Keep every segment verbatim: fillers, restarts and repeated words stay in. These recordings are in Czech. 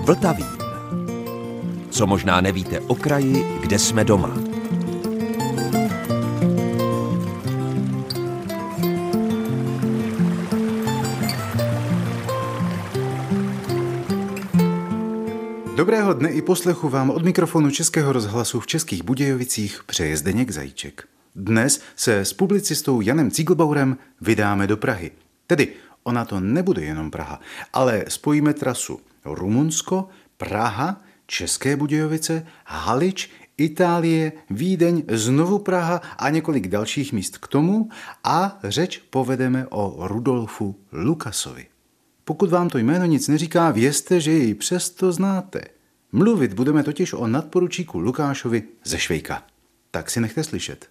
Vltavín. Co možná nevíte o kraji, kde jsme doma. Dobrého dne i poslechu vám od mikrofonu Českého rozhlasu v Českých Budějovicích přeje Zdeněk Zajíček. Dnes se s publicistou Janem Ziegelbauerem vydáme do Prahy. Tedy ona to nebude jenom Praha, ale spojíme trasu Rumunsko, Praha, České Budějovice, Halič, Itálie, Vídeň, znovu Praha a několik dalších míst k tomu a řeč povedeme o Rudolfu Lukasovi. Pokud vám to jméno nic neříká, vězte, že jej přesto znáte. Mluvit budeme totiž o nadporučíku Lukášovi ze Švejka. Tak si nechte slyšet.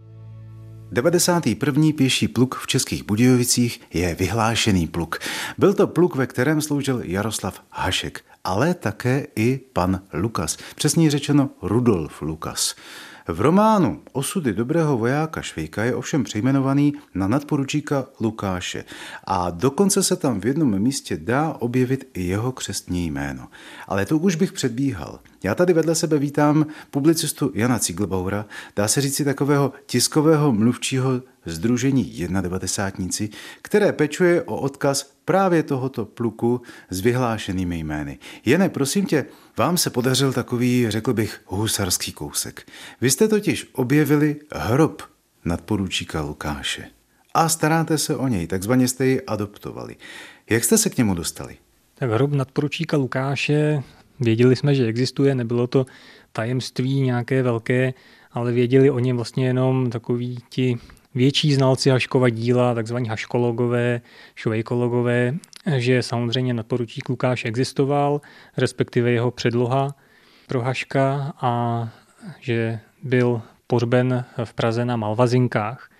devadesátý první pěší pluk v Českých Budějovicích je vyhlášený pluk. Byl to pluk, ve kterém sloužil Jaroslav Hašek, ale také i pan Lukas, přesněji řečeno Rudolf Lukas. V románu Osudy dobrého vojáka Švejka je ovšem přejmenovaný na nadporučíka Lukáše a dokonce se tam v jednom místě dá objevit i jeho křestní jméno. Ale to už bych předbíhal. Já tady vedle sebe vítám publicistu Jana Ziegelbauera, dá se říci takového tiskového mluvčího sdružení devadesátníci, které pečuje o odkaz právě tohoto pluku s vyhlášenými jmény. Jene, prosím tě, vám se podařil takový, řekl bych, husarský kousek. Vy jste totiž objevili hrob nadporučíka Lukáše a staráte se o něj, takzvaně jste ji adoptovali. Jak jste se k němu dostali? Tak hrob nadporučíka Lukáše, věděli jsme, že existuje, nebylo to tajemství nějaké velké, ale věděli o něm vlastně jenom takoví ti větší znalci Haškova díla, takzvaní haškologové, švejkologové, že samozřejmě nadporučík Lukáš existoval, respektive jeho předloha pro Haška a že byl pohřben v Praze na Malvazinkách.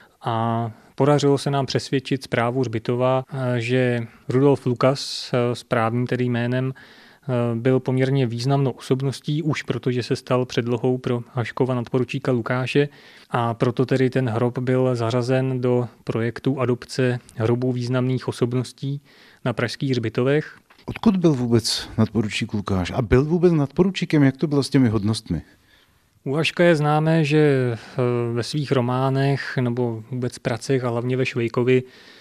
A podařilo se nám přesvědčit správu hřbitova, že Rudolf Lukas s právním tedy jménem byl poměrně významnou osobností, už protože se stal předlohou pro Haškova nadporučíka Lukáše a proto tedy ten hrob byl zařazen do projektu adopce hrobů významných osobností na pražských hřbitovech. Odkud byl vůbec nadporučík Lukáš? A byl vůbec nadporučíkem? Jak to bylo s těmi hodnostmi? U Haška je známé, že ve svých románech nebo vůbec pracech a hlavně ve Švejkovi,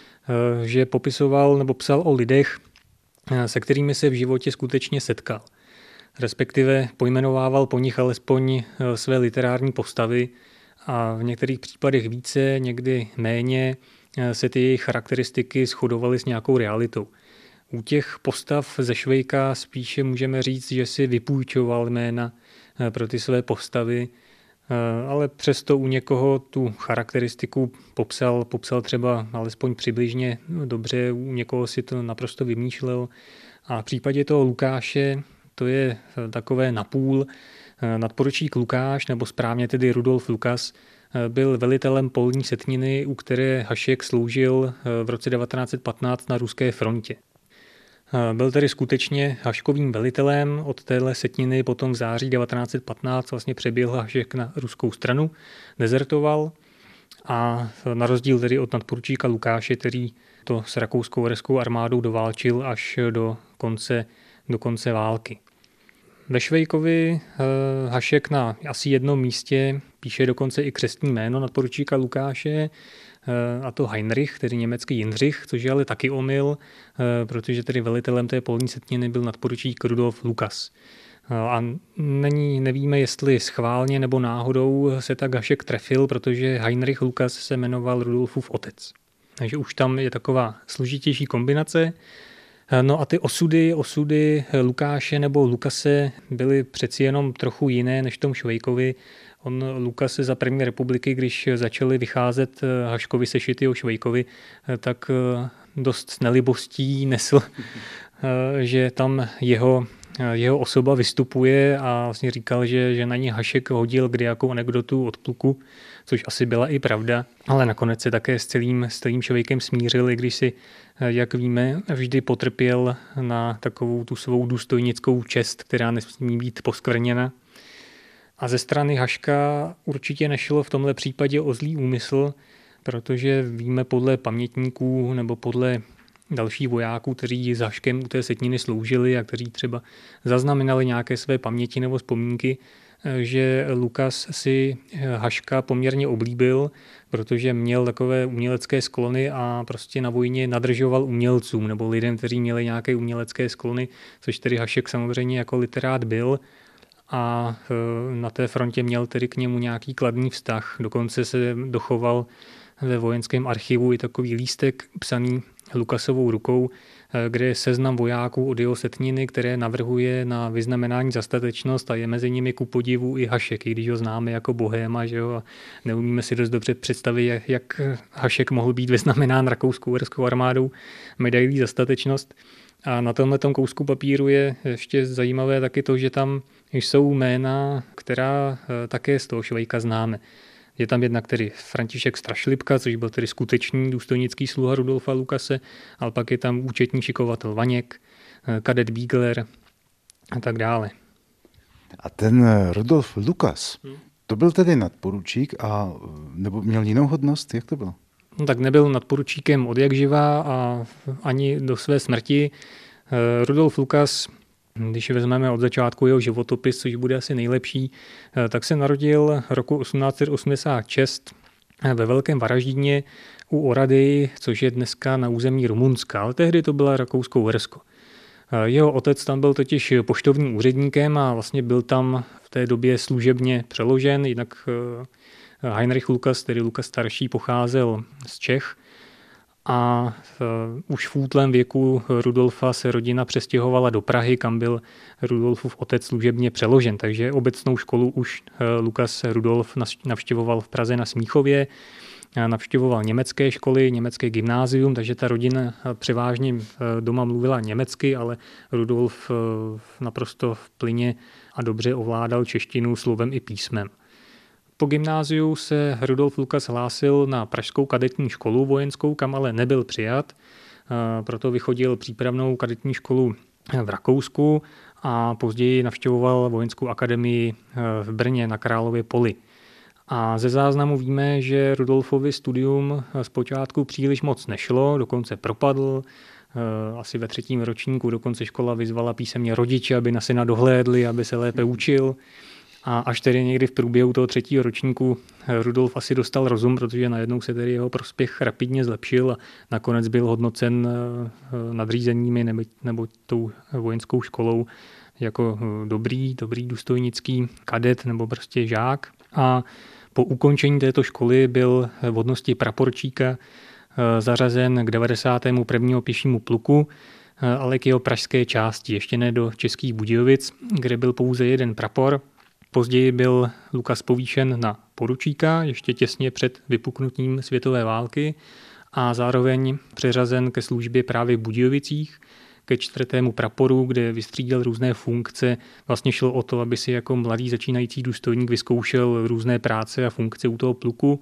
že popisoval nebo psal o lidech, se kterými se v životě skutečně setkal. Respektive pojmenovával po nich alespoň své literární postavy a v některých případech více, někdy méně se ty jejich charakteristiky shodovaly s nějakou realitou. U těch postav ze Švejka spíše můžeme říct, že si vypůjčoval jména pro ty své postavy, ale přesto u někoho tu charakteristiku popsal, popsal třeba alespoň přibližně dobře, u někoho si to naprosto vymýšlel. A v případě toho Lukáše to je takové napůl. Nadporučík Lukáš, nebo správně tedy Rudolf Lukas, byl velitelem polní setniny, u které Hašek sloužil v roce devatenáct set patnáct na ruské frontě. Byl tedy skutečně Haškovým velitelem, od téhle setniny potom v září devatenáct set patnáct vlastně přeběhl Hašek na ruskou stranu, dezertoval a na rozdíl tedy od nadporučíka Lukáše, který to s rakouskou armádou doválčil až do konce, do konce války. Ve Švejkovi Hašek na asi jednom místě píše dokonce i křestní jméno nadporučíka Lukáše, a to Heinrich, tedy německý Jindřich, což je ale taky omyl, protože tedy velitelem té polní setniny byl nadporučík Rudolf Lukas. A není, nevíme, jestli schválně nebo náhodou se tak Hašek trefil, protože Heinrich Lukas se jmenoval Rudolfův otec. Takže už tam je taková složitější kombinace. No a ty osudy, osudy Lukáše nebo Lukase byly přeci jenom trochu jiné než v tom Švejkovi. On Lukas za první republiky, když začaly vycházet Haškovi sešity o Švejkovi, tak dost s nelibostí nesl, že tam jeho, jeho osoba vystupuje a vlastně říkal, že, že na ní Hašek hodil kdejakou anekdotu od pluku, což asi byla i pravda, ale nakonec se také s celým, s celým Švejkem smířil, i když si, jak víme, vždy potrpěl na takovou tu svou důstojnickou čest, která nesmí být poskvrněna. A ze strany Haška určitě nešlo v tomhle případě o zlý úmysl, protože víme podle pamětníků nebo podle dalších vojáků, kteří s Haškem u té setniny sloužili a kteří třeba zaznamenali nějaké své paměti nebo vzpomínky, že Lukas si Haška poměrně oblíbil, protože měl takové umělecké sklony a prostě na vojně nadržoval umělcům nebo lidem, kteří měli nějaké umělecké sklony, což tedy Hašek samozřejmě jako literát byl a na té frontě měl tedy k němu nějaký kladný vztah. Dokonce se dochoval ve vojenském archivu i takový lístek psaný Lukasovou rukou, kde je seznam vojáků od jeho setniny, které navrhuje na vyznamenání za statečnost a je mezi nimi ku podivu i Hašek, i když ho známe jako bohéma, že jo, a neumíme si dost dobře představit, jak Hašek mohl být vyznamenán rakouskou-uherskou armádou medailí za statečnost. A na tomhletom kousku papíru je ještě zajímavé taky to, že tam jsou jména, která také z toho Švejka známe. Je tam jednak tedy František Strašlipka, což byl tedy skutečný důstojnický sluha Rudolfa Lukase, ale pak je tam účetní šikovatel Vaněk, kadet Bígler a tak dále. A ten Rudolf Lukas, to byl tedy nadporučík a nebo měl jinou hodnost? Jak to bylo? No, tak nebyl nadporučíkem od jak živá a ani do své smrti. Rudolf Lukas, když vezmeme od začátku jeho životopis, což bude asi nejlepší, tak se narodil roku osmnáct set osmdesát šest ve Velkém Varaždíně u Orady, což je dneska na území Rumunska, ale tehdy to byla Rakousko-Uhersko. Jeho otec tam byl totiž poštovním úředníkem a vlastně byl tam v té době služebně přeložen, jinak Heinrich Lukas, tedy Lukas starší, pocházel z Čech a už v útlém věku Rudolfa se rodina přestěhovala do Prahy, kam byl Rudolfův otec služebně přeložen. Takže obecnou školu už Lukas Rudolf navštěvoval v Praze na Smíchově, navštěvoval německé školy, německé gymnázium, takže ta rodina převážně doma mluvila německy, ale Rudolf naprosto v plyně a dobře ovládal češtinu slovem i písmem. Po gymnáziu se Rudolf Lukas hlásil na pražskou kadetní školu vojenskou, kam ale nebyl přijat, proto vychodil přípravnou kadetní školu v Rakousku a později navštěvoval vojenskou akademii v Brně na Králově poli. A ze záznamu víme, že Rudolfovi studium zpočátku příliš moc nešlo, dokonce propadl, asi ve třetím ročníku dokonce škola vyzvala písemně rodiče, aby na syna dohlédli, aby se lépe učil. A až tedy někdy v průběhu toho třetího ročníku Rudolf asi dostal rozum, protože najednou se tedy jeho prospěch rapidně zlepšil a nakonec byl hodnocen nadřízenými nebo, nebo tou vojenskou školou jako dobrý, dobrý důstojnický kadet nebo prostě žák. A po ukončení této školy byl v hodnosti praporčíka zařazen k devadesátému prvnímu pěšímu pluku, ale k jeho pražské části, ještě ne do Českých Budějovic, kde byl pouze jeden prapor. Později byl Lukas povýšen na poručíka, ještě těsně před vypuknutím světové války a zároveň přeřazen ke službě právě v Budějovicích, ke čtvrtému praporu, kde vystřídal různé funkce. Vlastně šlo o to, aby si jako mladý začínající důstojník vyzkoušel různé práce a funkce u toho pluku.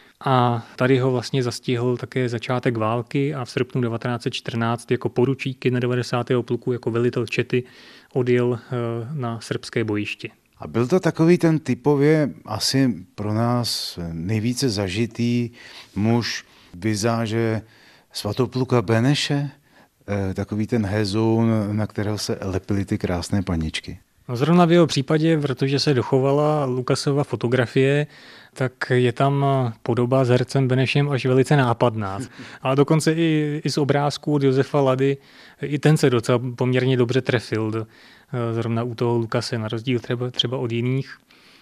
A tady ho vlastně zastihl také začátek války a v srpnu devatenáct set čtrnáct jako poručík devadesátého pluku jako velitel čety odjel na srbské bojiště. A byl to takový ten typově asi pro nás nejvíce zažitý muž vizáže Svatopluka Beneše, takový ten hezoun, na kterého se lepily ty krásné paničky. No zrovna v jeho případě, protože se dochovala Lukasova fotografie, tak je tam podoba s hercem Benešem až velice nápadná. Ale dokonce i, i z obrázků od Josefa Lady, i ten se docela poměrně dobře trefil do, zrovna u toho Lukase, na rozdíl třeba, třeba od jiných.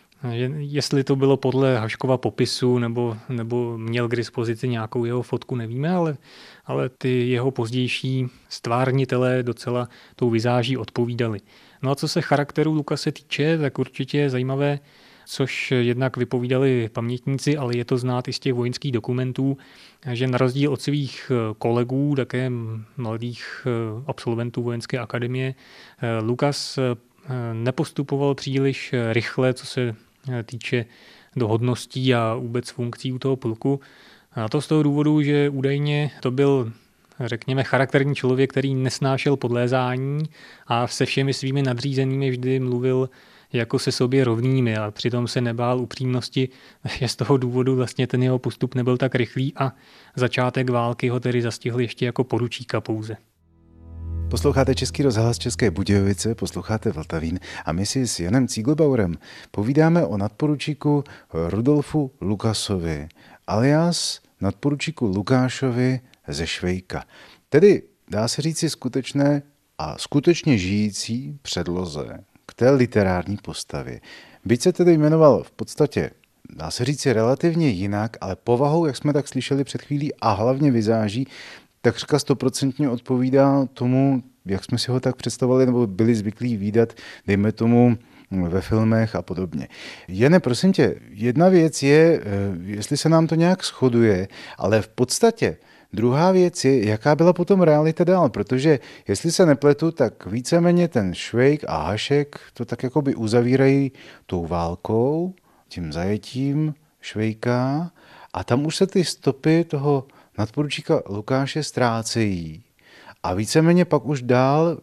Jestli to bylo podle Haškova popisu, nebo, nebo měl k dispozici nějakou jeho fotku, nevíme, ale, ale ty jeho pozdější stvárnitelé docela tou vizáží odpovídali. No a co se charakteru Lukase týče, tak určitě je zajímavé, což jednak vypovídali pamětníci, ale je to znát i z těch vojenských dokumentů, že na rozdíl od svých kolegů, také mladých absolventů vojenské akademie, Lukas nepostupoval příliš rychle, co se týče dohodností a vůbec funkcí u toho pluku. A to z toho důvodu, že údajně to byl, řekněme, charakterní člověk, který nesnášel podlézání a se všemi svými nadřízenými vždy mluvil jako se sobě rovnými a přitom se nebál upřímnosti, že z toho důvodu vlastně ten jeho postup nebyl tak rychlý a začátek války ho tedy zastihl ještě jako poručíka pouze. Posloucháte Český rozhlas České Budějovice, posloucháte Vltavín a my si s Janem Cíglbauerem povídáme o nadporučíku Rudolfu Lukasovi, alias nadporučíku Lukášovi ze Švejka. Tedy dá se říci skutečné a skutečně žijící předloze k té literární postavě. Byť se tedy jmenoval v podstatě, dá se říci relativně jinak, ale povahou, jak jsme tak slyšeli před chvílí, a hlavně vizáží, takřka stoprocentně odpovídá tomu, jak jsme si ho tak představovali nebo byli zvyklí vídat, dejme tomu, ve filmech a podobně. Jene, prosím tě, jedna věc je, jestli se nám to nějak shoduje, ale v podstatě druhá věc je, jaká byla potom realita dál, protože jestli se nepletu, tak víceméně ten Švejk a Hašek to tak jakoby uzavírají tou válkou, tím zajetím Švejka a tam už se ty stopy toho nadporučíka Lukáše ztrácejí. A víceméně pak už dál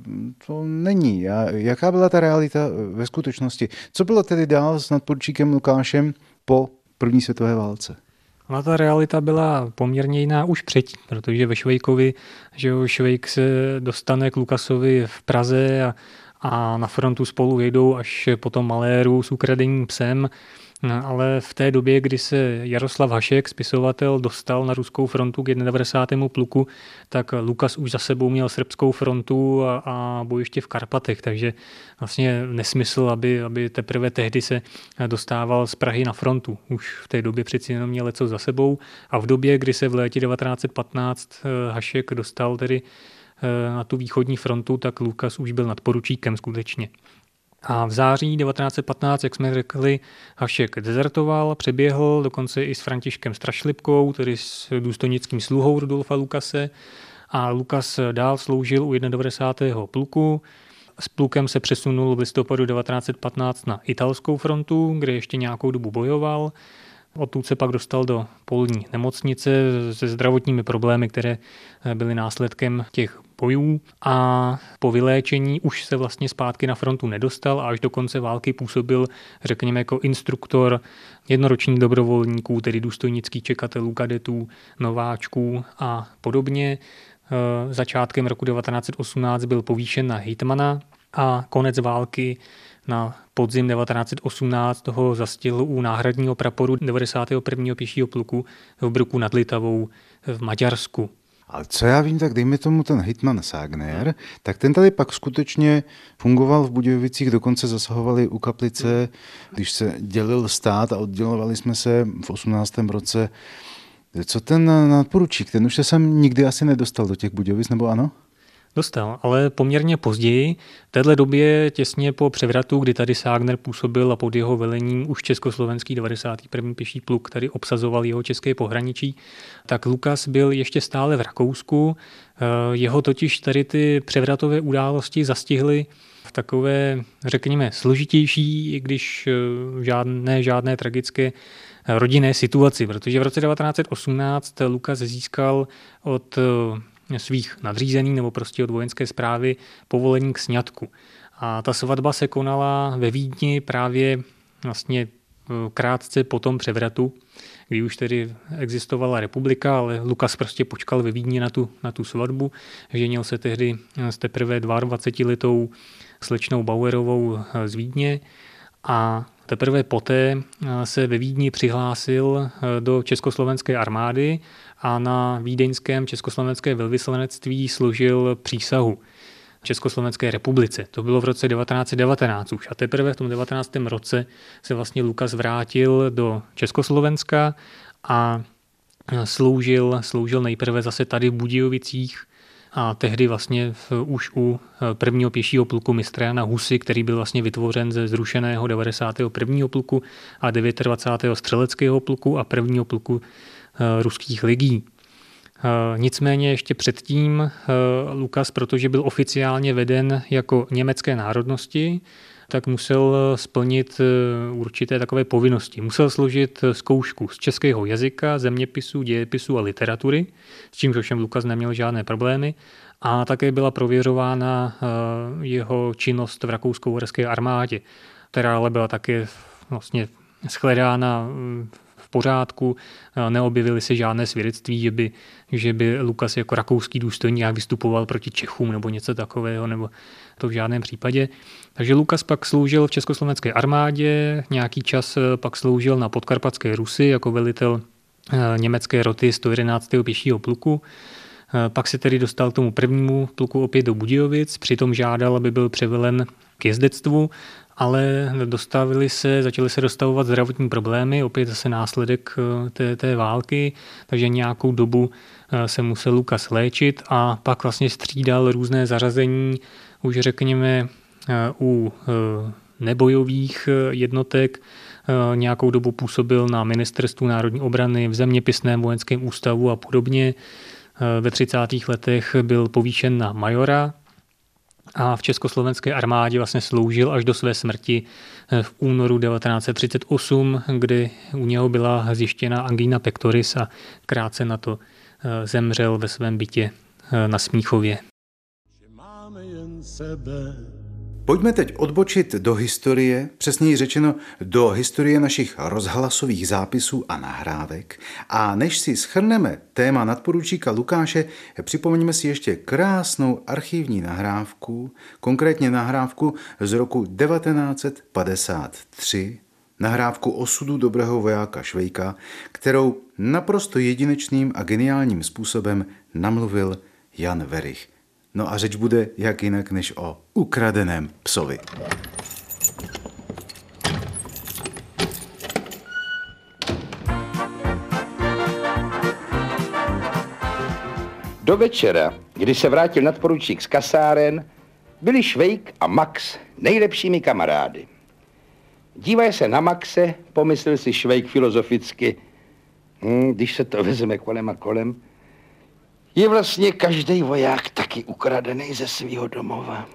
to není. A jaká byla ta realita ve skutečnosti? Co bylo tedy dál s nadporučíkem Lukášem po první světové válce? Ale ta realita byla poměrně jiná už předtím, protože ve Švejkovi, že jo, Švejk se dostane k Lukasovi v Praze a, a na frontu spolu jedou až po tom maléru s ukradeným psem. Ale v té době, kdy se Jaroslav Hašek, spisovatel, dostal na ruskou frontu k devadesátému pluku, tak Lukas už za sebou měl srbskou frontu a, a bojiště v Karpatech, takže vlastně nesmysl, aby, aby teprve tehdy se dostával z Prahy na frontu. Už v té době přeci jenom měl leco za sebou a v době, kdy se v létě devatenáct set patnáct Hašek dostal tedy na tu východní frontu, tak Lukas už byl nadporučíkem skutečně. A v září devatenáct set patnáct, jak jsme řekli, Hašek dezertoval, přeběhl dokonce i s Františkem Strašlipkou, tedy s důstojnickým sluhou Rudolfa Lukase. A Lukas dál sloužil u devadesátého prvního pluku. S plukem se přesunul v listopadu devatenáct set patnáct na italskou frontu, kde ještě nějakou dobu bojoval. Odtud se pak dostal do polní nemocnice se zdravotními problémy, které byly následkem těch bojů a po vyléčení už se vlastně zpátky na frontu nedostal a až do konce války působil, řekněme, jako instruktor jednoročních dobrovolníků, tedy důstojnických čekatelů, kadetů, nováčků a podobně. Začátkem roku devatenáct set osmnáct byl povýšen na hejtmana a konec války na podzim devatenáct set osmnáct toho zastihl u náhradního praporu devadesátého prvního pěšího pluku v Bruku nad Litavou v Maďarsku. Ale co já vím, tak dejme tomu ten hejtman Ságner, tak ten tady pak skutečně fungoval v Budějovicích, dokonce zasahovali u kaplice, když se dělil stát a oddělovali jsme se v osmnáctém roce. Co ten nadporučík, ten už se sem nikdy asi nedostal do těch Budějovic, nebo ano? Dostal, ale poměrně později. V této době těsně po převratu, kdy tady Ságner působil a pod jeho velením už československý devadesátý první pěší pluk tady obsazoval jeho české pohraničí, tak Lukas byl ještě stále v Rakousku. Jeho totiž tady ty převratové události zastihly v takové, řekněme, složitější, i když žádné, žádné tragické rodinné situaci, protože v roce devatenáct set osmnáct Lukas získal od svých nadřízených nebo prostě od vojenské správy povolení k sňatku. A ta svatba se konala ve Vídni právě vlastně krátce po tom převratu, kdy už tedy existovala republika, ale Lukas prostě počkal ve Vídni na tu, na tu svatbu. Ženil se tehdy s teprve dvaadvacetiletou slečnou Bauerovou z Vídně a teprve poté se ve Vídni přihlásil do československé armády a na vídeňském československé velvyslanectví složil přísahu Československé republice. To bylo v roce devatenáct set devatenáct už a teprve v tom devatenáctém roce se vlastně Lukas vrátil do Československa a sloužil, sloužil nejprve zase tady v Budějovicích a tehdy vlastně v, už u prvního pěšího pluku mistra Jana Husy, který byl vlastně vytvořen ze zrušeného devadesátého prvního pluku a dvacátého devátého střeleckého pluku a prvního pluku ruských legií. Nicméně ještě předtím Lukas, protože byl oficiálně veden jako německé národnosti, tak musel splnit určité takové povinnosti. Musel složit zkoušku z českého jazyka, zeměpisu, dějepisu a literatury, s čímž ovšem Lukas neměl žádné problémy. A také byla prověřována jeho činnost v rakousko-uherské armádě. která ale byla také vlastně shledána v pořádku. Neobjevily se žádné svědectví, že by, že by Lukas jako rakouský důstojník nějak vystupoval proti Čechům nebo něco takového, nebo to v žádném případě. Takže Lukas pak sloužil v československé armádě, nějaký čas pak sloužil na Podkarpatské Rusi jako velitel německé roty sto jedenáctého pěšího pluku. Pak se tedy dostal k tomu prvnímu pluku opět do Budějovic, přitom žádal, aby byl převelen k jezdectvu, ale dostavili se, začaly se dostavovat zdravotní problémy, opět zase následek té, té války, takže nějakou dobu se musel Lukas léčit a pak vlastně střídal různé zařazení, už řekněme u nebojových jednotek. Nějakou dobu působil na Ministerstvu národní obrany, v Zeměpisném vojenském ústavu a podobně. Ve třicátých letech byl povýšen na majora a v československé armádě vlastně sloužil až do své smrti v únoru devatenáct set třicet osm, kdy u něho byla zjištěna angina pectoris a krátce na to zemřel ve svém bytě na Smíchově. Pojďme teď odbočit do historie, přesněji řečeno do historie našich rozhlasových zápisů a nahrávek. A než si shrneme téma nadporučíka Lukáše, připomeňme si ještě krásnou archivní nahrávku, konkrétně nahrávku z roku devatenáct set padesát tři, nahrávku osudu dobrého vojáka Švejka, kterou naprosto jedinečným a geniálním způsobem namluvil Jan Werich. No a řeč bude jak jinak než o ukradeném psovi. Do večera, kdy se vrátil nadporučík z kasáren, byli Švejk a Max nejlepšími kamarády. Dívají se na Maxe, pomyslel si Švejk filozoficky, hm, když se to vezme kolem a kolem, je vlastně každý voják taky ukradený ze svého domova.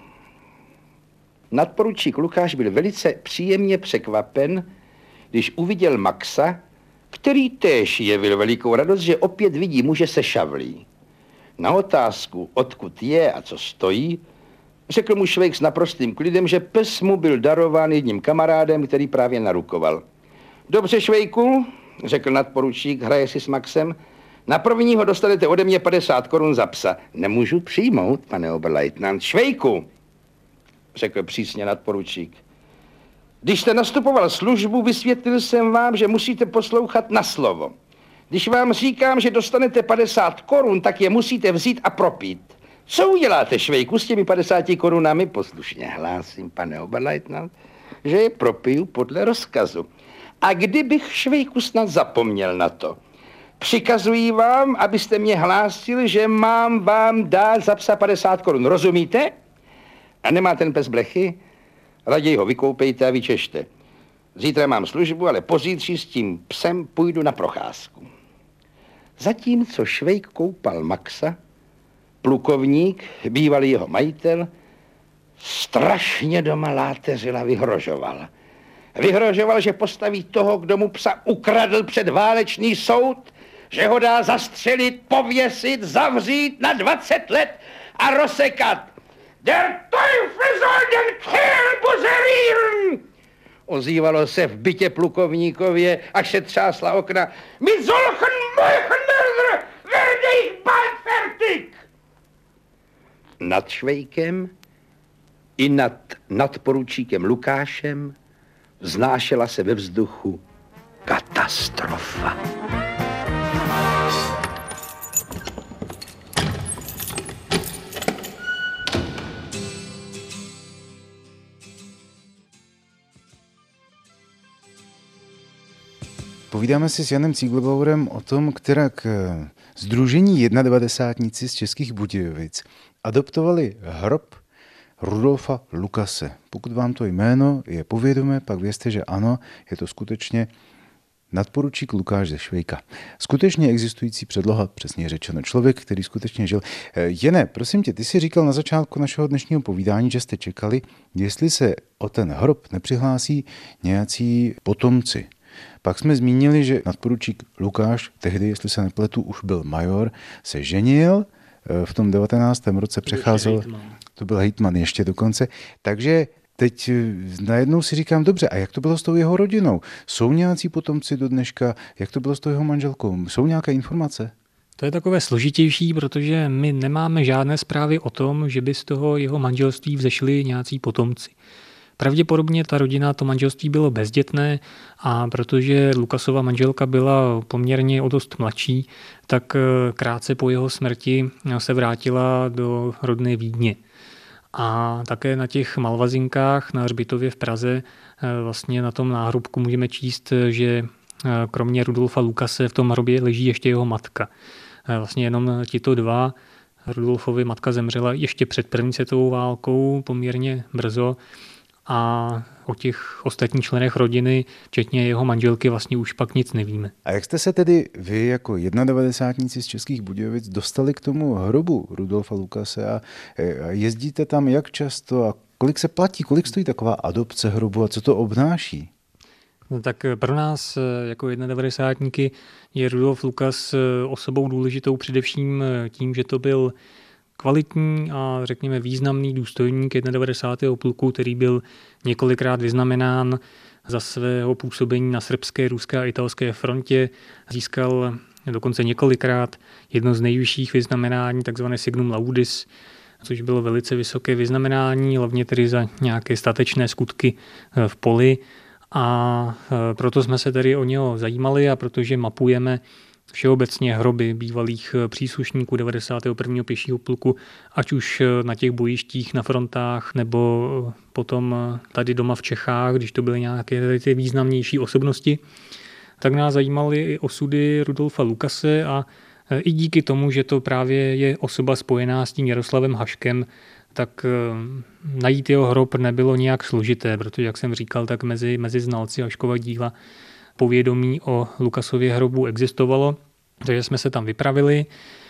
Nadporučík Lukáš byl velice příjemně překvapen, když uviděl Maxa, který též jevil velikou radost, že opět vidí muže se šavlí. Na otázku, odkud je a co stojí, řekl mu Švejk s naprostým klidem, že pes mu byl darován jedním kamarádem, který právě narukoval. Dobře, Švejku, řekl nadporučík, hraje si s Maxem, na prvního dostanete ode mě padesát korun za psa. Nemůžu přijmout, pane oberleitnant. Švejku, řekl přísně nadporučík. Když jste nastupoval službu, vysvětlil jsem vám, že musíte poslouchat na slovo. Když vám říkám, že dostanete padesát korun, tak je musíte vzít a propít. Co uděláte, Švejku, s těmi padesáti korunami? Poslušně hlásím, pane oberleitnant, že je propiju podle rozkazu. A kdybych, Švejku, snad zapomněl na to, přikazuji vám, abyste mě hlásil, že mám vám dát za psa padesát korun. Rozumíte? A nemá ten pes blechy? Raději ho vykoupejte a vyčešte. Zítra mám službu, ale pozítří s tím psem půjdu na procházku. Zatímco Švejk koupal Maxa, plukovník, bývalý jeho majitel, strašně doma láteřil a vyhrožoval. Vyhrožoval, že postaví toho, kdo mu psa ukradl, před válečný soud, že ho dá zastřelit, pověsit, zavřít na dvacet let a rozsekat. Der Teufel soll den Kerl buzzerieren! Ozývalo se v bytě plukovníkově, až se třásla okna. Mit solchen Meuchenmörder werde ich bald fertig! Nad Švejkem i nad nadporučíkem Lukášem vznášela se ve vzduchu katastrofa. Povídáme si s Janem Cíglbaurem o tom, kterak sdružení jednadvadesátníci z Českých Budějovic adoptovali hrob Rudolfa Lukase. Pokud vám to jméno je povědomé, pak vězte, že ano, je to skutečně nadporučík Lukáš ze Švejka. Skutečně existující předloha, přesně řečeno člověk, který skutečně žil. Jene, prosím tě, ty jsi říkal na začátku našeho dnešního povídání, že jste čekali, jestli se o ten hrob nepřihlásí nějací potomci. Pak jsme zmínili, že nadporučík Lukáš, tehdy, jestli se nepletu, už byl major, se ženil, v tom devatenáctém roce přecházel, to byl hejtman ještě dokonce, takže teď najednou si říkám, dobře, a jak to bylo s tou jeho rodinou? Jsou nějací potomci do dneška? Jak to bylo s tou jeho manželkou? Jsou nějaké informace? To je takové složitější, protože my nemáme žádné zprávy o tom, že by z toho jeho manželství vzešli nějací potomci. Pravděpodobně ta rodina, to manželství bylo bezdětné a protože Lukasova manželka byla poměrně o dost mladší, tak krátce po jeho smrti se vrátila do rodné Vídně. A také na těch malvazinkách na hřbitově v Praze vlastně na tom náhrobku můžeme číst, že kromě Rudolfa Lukase v tom hrobě leží ještě jeho matka. Vlastně jenom tito dva, Rudolfovi matka zemřela ještě před první světovou válkou poměrně brzo a o těch ostatních členech rodiny, včetně jeho manželky, vlastně už pak nic nevíme. A jak jste se tedy vy jako jednadevadesátníci z Českých Budějovic dostali k tomu hrobu Rudolfa Lukase a jezdíte tam jak často a kolik se platí, kolik stojí taková adopce hrobu a co to obnáší? No tak pro nás jako jednadevadesátníky je Rudolf Lukas osobou důležitou především tím, že to byl kvalitní a řekněme významný důstojník devadesátého pluku, který byl několikrát vyznamenán za svého působení na srbské, ruské a italské frontě. Získal dokonce několikrát jedno z nejvyšších vyznamenání, takzvané Signum Laudis, což bylo velice vysoké vyznamenání, hlavně tedy za nějaké statečné skutky v poli. A proto jsme se tedy o něho zajímali a protože mapujeme všeobecně hroby bývalých příslušníků devadesátého prvního pěšího pluku, ať už na těch bojištích, na frontách, nebo potom tady doma v Čechách, když to byly nějaké ty významnější osobnosti, tak nás zajímaly i osudy Rudolfa Lukase a i díky tomu, že to právě je osoba spojená s tím Jaroslavem Haškem, tak najít jeho hrob nebylo nějak složité, protože, jak jsem říkal, tak mezi, mezi znalci Haškova díla povědomí o Lukasově hrobu existovalo, takže jsme se tam vypravili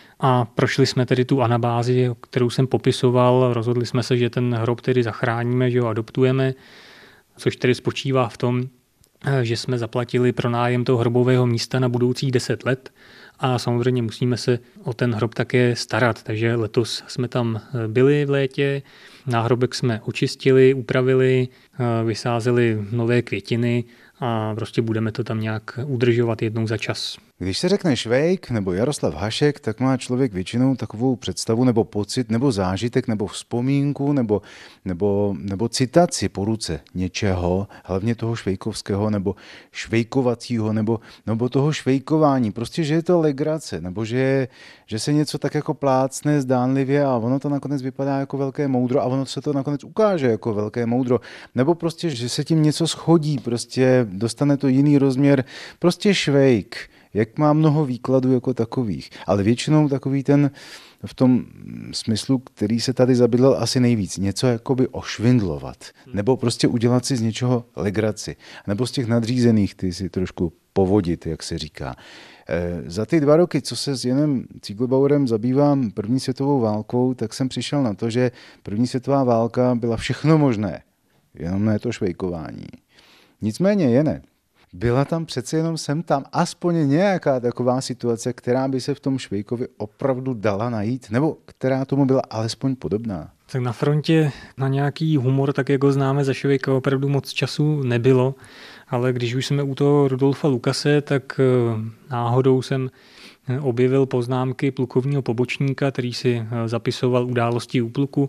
a prošli jsme tedy tu anabázi, kterou jsem popisoval. Rozhodli jsme se, že ten hrob tedy zachráníme, že ho adoptujeme, což tedy spočívá v tom, že jsme zaplatili pronájem toho hrobového místa na budoucích deset let a samozřejmě musíme se o ten hrob také starat. Takže letos jsme tam byli v létě, náhrobek jsme očistili, upravili, vysázeli nové květiny a prostě budeme to tam nějak udržovat jednou za čas. Když se řekne Švejk nebo Jaroslav Hašek, tak má člověk většinou takovou představu nebo pocit nebo zážitek nebo vzpomínku nebo, nebo, nebo citaci po ruce něčeho, hlavně toho švejkovského nebo švejkovacího nebo, nebo toho švejkování. Prostě, že je to legrace nebo že, že se něco tak jako plácne zdánlivě a ono to nakonec vypadá jako velké moudro a ono se to nakonec ukáže jako velké moudro. Nebo prostě, že se tím něco schodí, prostě dostane to jiný rozměr. Prostě švejk. Jak má mnoho výkladů jako takových, ale většinou takový ten v tom smyslu, který se tady zabydlel asi nejvíc, něco jakoby ošvindlovat, nebo prostě udělat si z něčeho legraci, nebo z těch nadřízených ty si trošku povodit, jak se říká. E, za ty dva roky, co se s Janem Ziegelbauerem zabývám první světovou válkou, tak jsem přišel na to, že první světová válka byla všechno možné, jenom ne to švejkování. Nicméně, Jane, byla tam přece jenom sem tam aspoň nějaká taková situace, která by se v tom Švejkovi opravdu dala najít, nebo která tomu byla alespoň podobná? Tak na frontě na nějaký humor, tak jak ho známe za Švejka, opravdu moc času nebylo, ale když už jsme u toho Rudolfa Lukase, tak náhodou jsem objevil poznámky plukovního pobočníka, který si zapisoval události u pluku.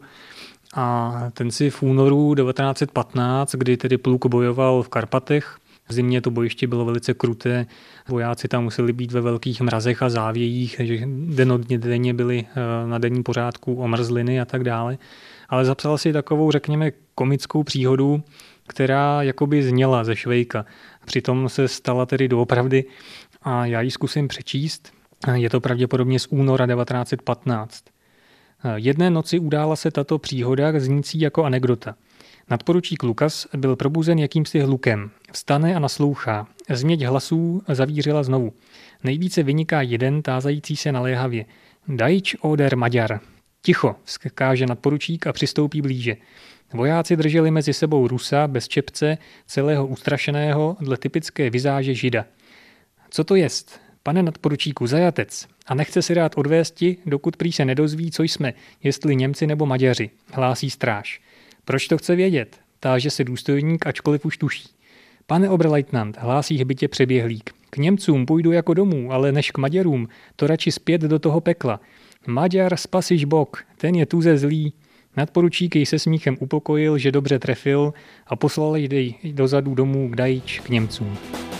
A ten si v únoru devatenáct set patnáct, kdy tedy pluk bojoval v Karpatech, v zimě to bojiště bylo velice kruté, vojáci tam museli být ve velkých mrazech a závějích, takže denně byli na denním pořádku omrzliny a tak dále. Ale zapsal si takovou, řekněme, komickou příhodu, která jakoby zněla ze Švejka. Přitom se stala tedy doopravdy a já ji zkusím přečíst. Je to pravděpodobně z února devatenáct set patnáct. Jedné noci udála se tato příhoda znící jako anekdota. Nadporučík Lukas byl probuzen jakýmsi hlukem. Vstane a naslouchá. Změť hlasů zavířila znovu. Nejvíce vyniká jeden tázající se naléhavě. Dajč oder Maďar. Ticho, vzkáže nadporučík a přistoupí blíže. Vojáci drželi mezi sebou Rusa bez čepce, celého ustrašeného dle typické vizáže Žida. Co to jest? Pane nadporučíku, zajatec. A nechce si rád odvésti, dokud prý se nedozví, co jsme, jestli Němci nebo Maďaři, hlásí stráž. Proč to chce vědět? táže se důstojník, ačkoliv už tuší. Pane oberleutnant, hlásí hbitě přeběhlík. K Němcům půjdu jako domů, ale než k Maďarům, to radši zpět do toho pekla. Maďar spasiš bok, ten je tuze zlý. Nadporučík jej se smíchem upokojil, že dobře trefil a poslal jej dozadu domů k Dajč k Němcům.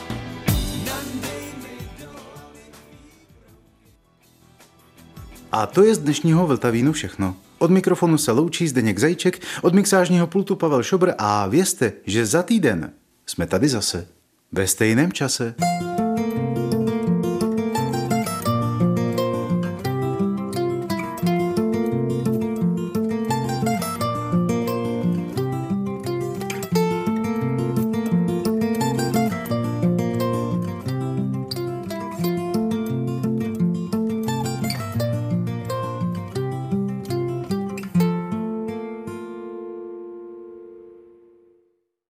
A to je z dnešního Vltavínu všechno. Od mikrofonu se loučí Zdeněk Zajíček, od mixážního pultu Pavel Šobr a vězte, že za týden jsme tady zase ve stejném čase.